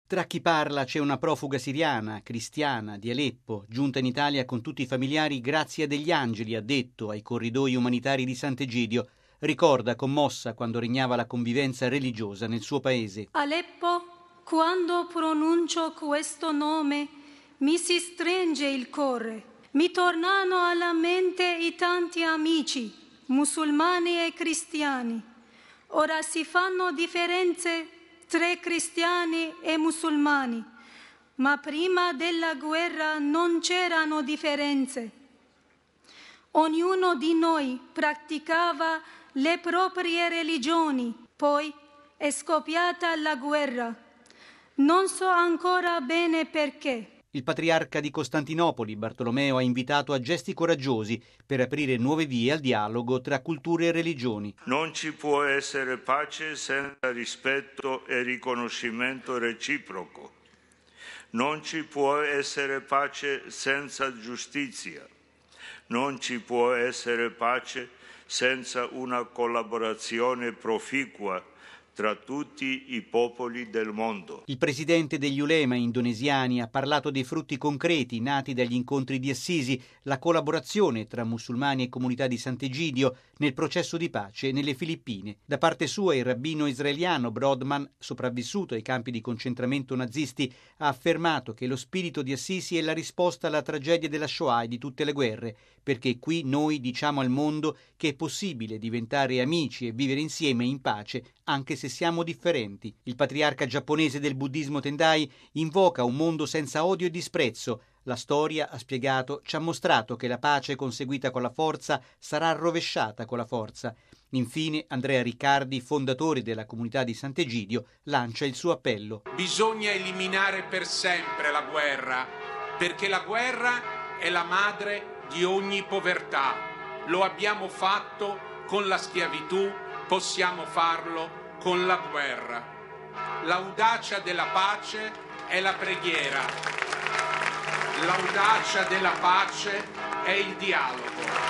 Tra chi parla c'è una profuga siriana, cristiana, di Aleppo, giunta in Italia con tutti i familiari grazie a degli angeli, ha detto ai corridoi umanitari di Sant'Egidio. Ricorda commossa quando regnava la convivenza religiosa nel suo paese. Aleppo, quando pronuncio questo nome, mi si stringe il cuore. Mi tornano alla mente i tanti amici, musulmani e cristiani. Ora si fanno differenze tra cristiani e musulmani, ma prima della guerra non c'erano differenze. Ognuno di noi praticava le proprie religioni, poi è scoppiata la guerra. Non so ancora bene perché. Il patriarca di Costantinopoli, Bartolomeo, ha invitato a gesti coraggiosi per aprire nuove vie al dialogo tra culture e religioni. Non ci può essere pace senza rispetto e riconoscimento reciproco. Non ci può essere pace senza giustizia. Non ci può essere pace senza una collaborazione proficua tra tutti i popoli del mondo. Il presidente degli ulema indonesiani ha parlato dei frutti concreti nati dagli incontri di Assisi, la collaborazione tra musulmani e comunità di Sant'Egidio nel processo di pace nelle Filippine. Da parte sua il rabbino israeliano Brodman, sopravvissuto ai campi di concentramento nazisti, ha affermato che lo spirito di Assisi è la risposta alla tragedia della Shoah e di tutte le guerre, perché qui noi diciamo al mondo che è possibile diventare amici e vivere insieme in pace anche se siamo differenti. Il patriarca giapponese del buddismo Tendai invoca un mondo senza odio e disprezzo. La storia, ha spiegato, ci ha mostrato che la pace conseguita con la forza sarà rovesciata con la forza. Infine, Andrea Riccardi, fondatore della comunità di Sant'Egidio, lancia il suo appello. Bisogna eliminare per sempre la guerra, perché la guerra è la madre di ogni povertà. Lo abbiamo fatto con la schiavitù, possiamo farlo con la guerra. L'audacia della pace è la preghiera. L'audacia della pace è il dialogo.